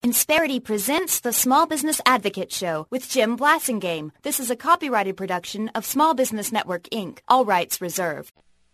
Insperity presents the Small Business Advocate Show with Jim Blasingame. This is a copyrighted production of Small Business Network, Inc. All rights reserved.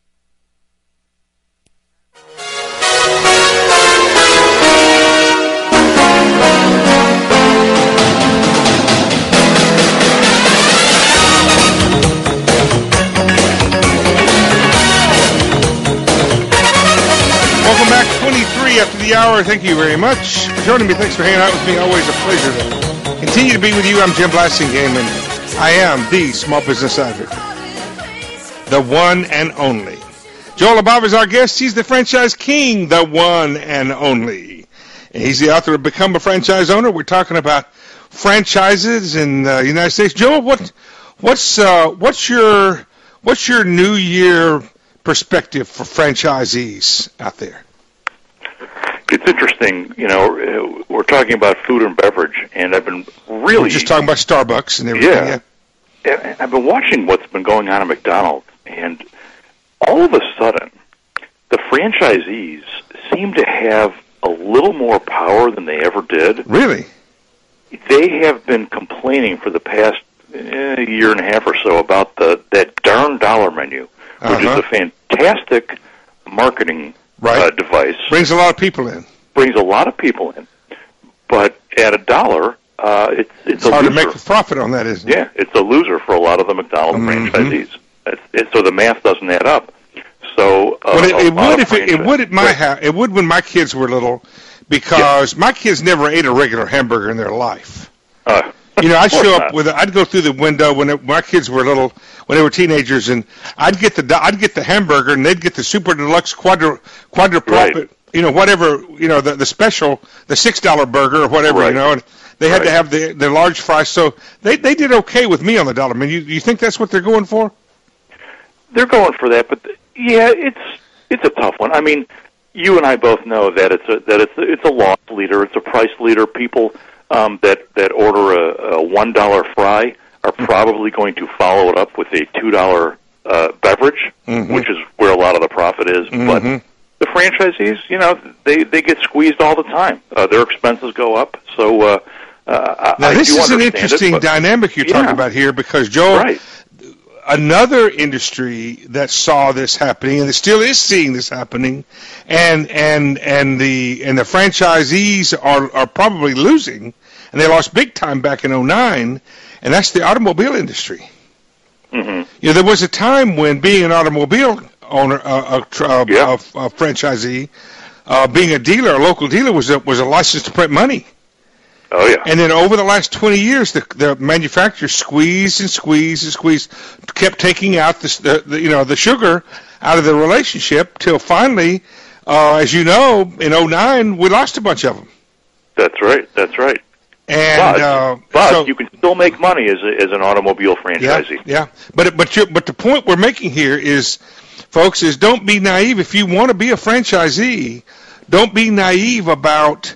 Welcome back, 23 after the hour. Thank you very much for joining me. Thanks for hanging out with me. Always a pleasure to continue to be with you. I'm Jim Blasingame, and I am the Small Business Advocate, the one and only. Joel Above is our guest. He's the franchise king, the one and only. And he's the author of Become a Franchise Owner. We're talking about franchises in the United States. Joel, what's your New Year perspective for franchisees out there? It's interesting, we're talking about food and beverage, and I've been really... We're just talking about Starbucks and everything, yeah. I've been watching what's been going on at McDonald's, and all of a sudden, the franchisees seem to have a little more power than they ever did. Really? They have been complaining for the past year and a half or so about that darn dollar menu, which is a fantastic marketing device. Brings a lot of people in. But at $1, it's a hard loser. to make a profit on that, isn't it? Yeah, it's a loser for a lot of the McDonald's franchisees. So the math doesn't add up. So it would when my kids were little, because my kids never ate a regular hamburger in their life. I'd go through the window when my kids were little, when they were teenagers, and I'd get the hamburger, and they'd get the super deluxe quadruple, the special, the $6 burger or whatever, and they had to have the large fries. So they did okay with me on the dollar menu. You think that's what they're going for? They're going for that, but it's a tough one. I mean, you and I both know that it's a loss leader, it's a price leader. People that order a $1 fry are probably going to follow it up with a $2 beverage, which is where a lot of the profit is. But the franchisees, they get squeezed all the time. Their expenses go up. So now this is an interesting dynamic you're talking about here, because Joel, another industry that saw this happening, and it still is seeing this happening, and the franchisees are probably losing, and they lost big time back in 2009, and that's the automobile industry. There was a time when being an automobile owner, a franchisee, being a dealer, a local dealer, was a license to print money. Oh, yeah. And then over the last 20 years, the manufacturers squeezed, kept taking out the sugar out of the relationship, till finally, as you know, in 2009, we lost a bunch of them. That's right. And but you can still make money as an automobile franchisee. Yeah. But the point we're making here is, folks, is don't be naive. If you want to be a franchisee, don't be naive about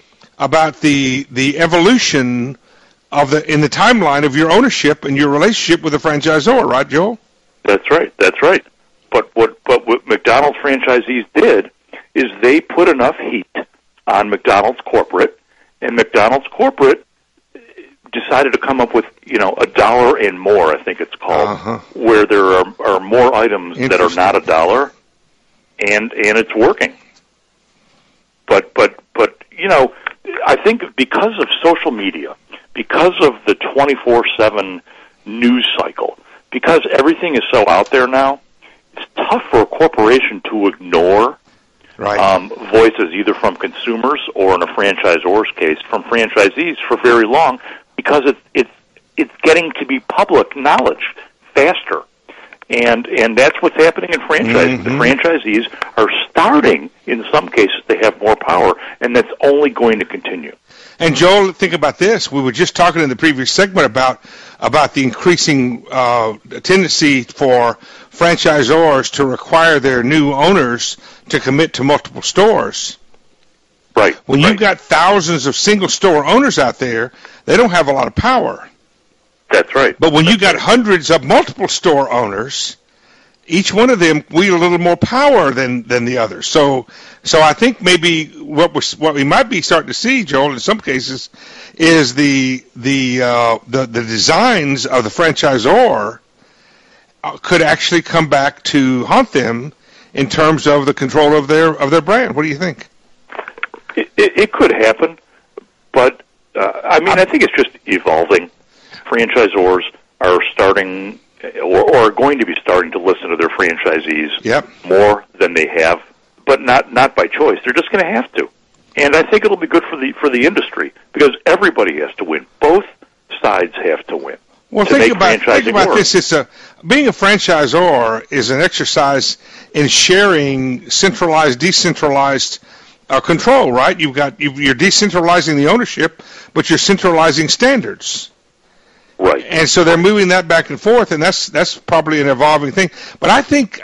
the evolution in the timeline of your ownership and your relationship with the franchisor, right, Joel? That's right. But what McDonald's franchisees did is they put enough heat on McDonald's corporate, and McDonald's corporate decided to come up with $1 and more, I think it's called, where there are more items that are not $1, and it's working. But I think because of social media, because of the 24/7 news cycle, because everything is so out there now, it's tough for a corporation to ignore voices either from consumers or, in a franchisor's case, from franchisees for very long, because it's getting to be public knowledge faster. And that's what's happening in franchising. The franchisees are starting, in some cases, to have more power, and that's only going to continue. And Joel, think about this. We were just talking in the previous segment about the increasing tendency for franchisors to require their new owners to commit to multiple stores. Right. When you've got thousands of single-store owners out there, they don't have a lot of power. That's right. But when you got hundreds of multiple store owners, each one of them wield a little more power than the others. So I think maybe what we might be starting to see, Joel, in some cases, is the designs of the franchisor could actually come back to haunt them in terms of the control of their brand. What do you think? It could happen, but I think it's just evolving. Franchisors are starting or are going to be starting to listen to their franchisees more than they have, but not by choice. They're just going to have to, and I think it'll be good for the industry because everybody has to win. Both sides have to win. Well, think about this. Being a franchisor is an exercise in sharing centralized, decentralized control, right? You're decentralizing the ownership, but you're centralizing standards. Right. And so they're moving that back and forth, and that's probably an evolving thing. But I think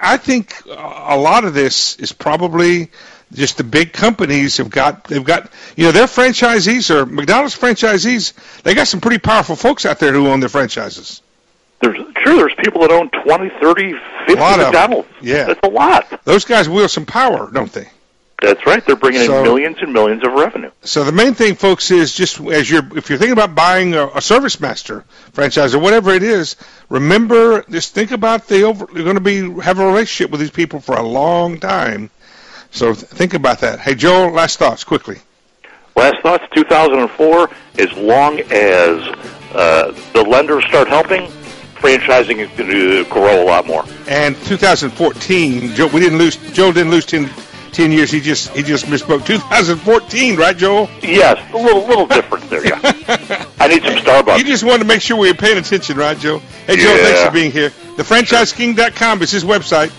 a lot of this is probably just the big companies they've got their franchisees or McDonald's franchisees. They got some pretty powerful folks out there who own their franchises. There's people that own 20, 30, 50 McDonald's. Yeah. That's a lot. Those guys wield some power, don't they? That's right. They're bringing in millions and millions of revenue. So the main thing, folks, is just if you're thinking about buying a ServiceMaster franchise or whatever it is, remember, just think about you're going to have a relationship with these people for a long time. So think about that. Hey, Joel, last thoughts, quickly. Last thoughts, 2004, as long as the lenders start helping, franchising is going to grow a lot more. And 2014, Joel didn't lose 10 years. He just misspoke. 2014, right, Joel? Yes, a little difference there, yeah. I need some Starbucks. You just wanted to make sure we were paying attention, right, Joe? Hey, Joe, thanks for being here. TheFranchiseKing.com is his website.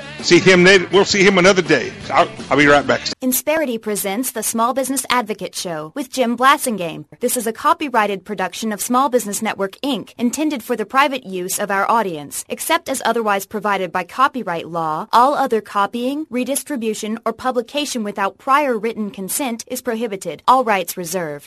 We'll see him another day. I'll be right back. Insperity presents the Small Business Advocate Show with Jim Blassingame. This is a copyrighted production of Small Business Network, Inc., intended for the private use of our audience. Except as otherwise provided by copyright law, all other copying, redistribution, or publication without prior written consent is prohibited. All rights reserved.